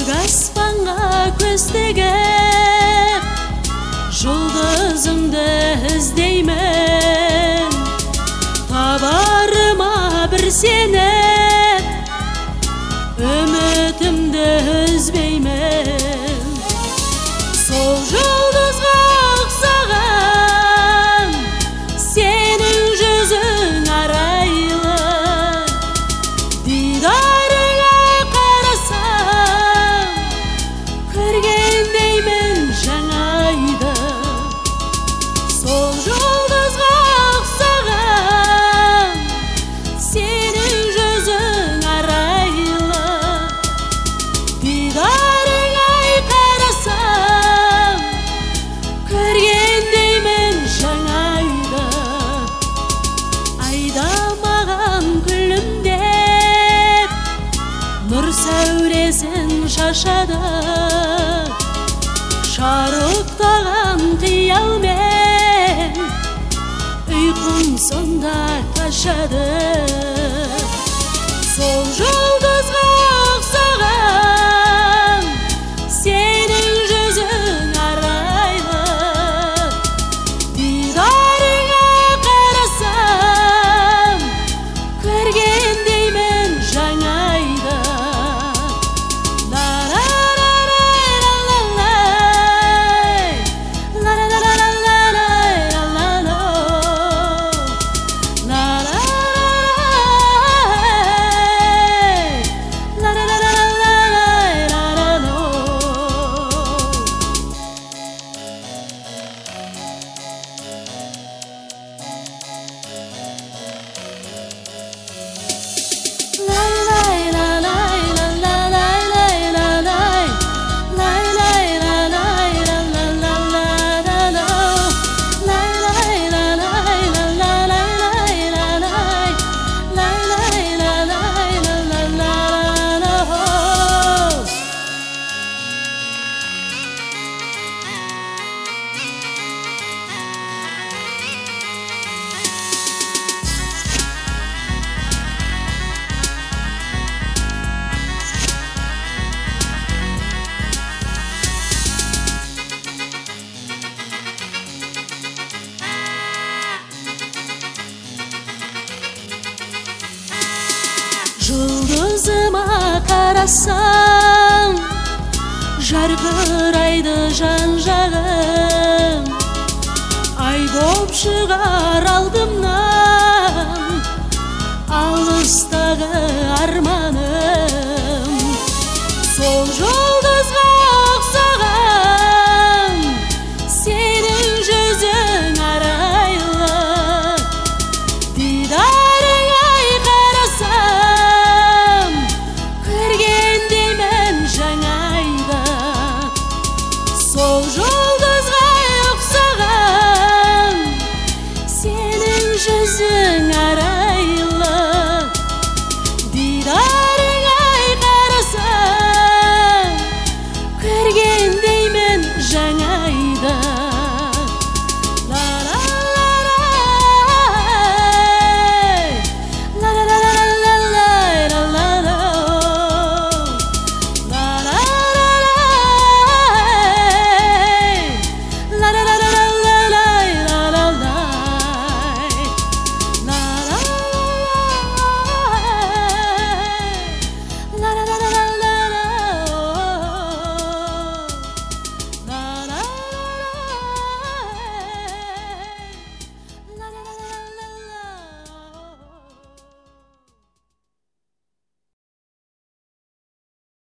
көк аспанға көз тігіп жұлдызымды іздеймін, табарыма бір сені үмітімді үзбеймін. Сол жұлдызға ұқсаған сенің жүзің арайлы, дидарыңа қарасам көргендеймін жаңа айды. Сол жұлдызға ұқсаған сенің жүзің арайлы, дидарыңа қарасам көргендеймін жаңа айды. Айда маған күлімдеп нұр сәулесін шашады, шарықтаған қиялмен ұйқым сонда қашады. Сол жұлдызға ұқсаған сенің жүзің арайлы, дидарыңа қарасам көргендеймін жаңа айды. Жұлдызыма қарасам жарқырайды жан-жағым, ай боп шығар алдымнан алыстағы арман.